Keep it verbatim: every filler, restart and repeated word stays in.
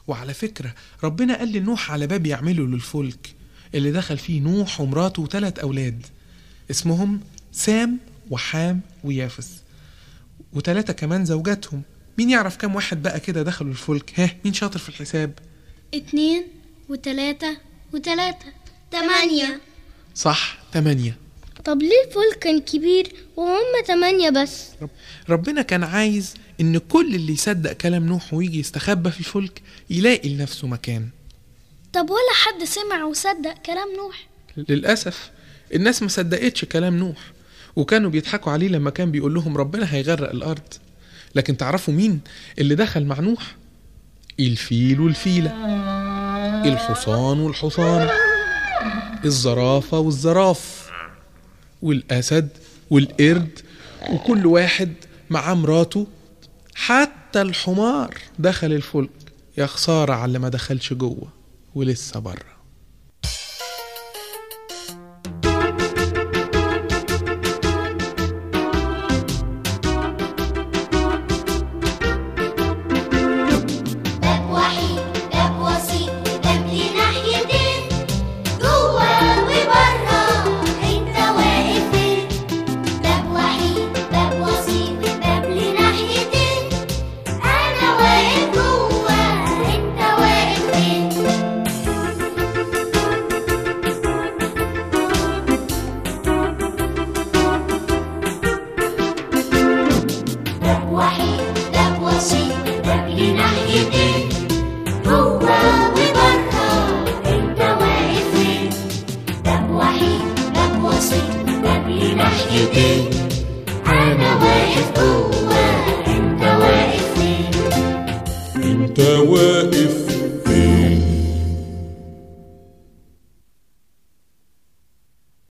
وعلى فكرة ربنا قال لنوح على باب يعمله للفلك اللي دخل فيه نوح ومراته وثلاث أولاد اسمهم سام وحام ويافس، وثلاثة كمان زوجاتهم. مين يعرف كم واحد بقى كده دخلوا الفلك؟ ها، مين شاطر في الحساب؟ اتنين وتلاتة وتلاتة تمانية. صح، تمانية. طب ليه الفلك كان كبير وهم تمانية بس؟ رب... ربنا كان عايز ان كل اللي يصدق كلام نوح ويجي يستخبى في الفلك يلاقي لنفسه مكان. طب ولا حد سمع وصدق كلام نوح؟ للأسف الناس ما صدقتش كلام نوح، وكانوا بيضحكوا عليه لما كان بيقول لهم ربنا هيغرق الأرض. لكن تعرفوا مين اللي دخل مع نوح؟ الفيل والفيلة، الحصان والحصان، الزرافة والزراف، والأسد والقرد، وكل واحد مع مراته. حتى الحمار دخل الفلك. يا خسارة على اللي ما دخلش جوه ولسه بره. أنا واقف جوه، أنت واقف فين؟ أنت واقف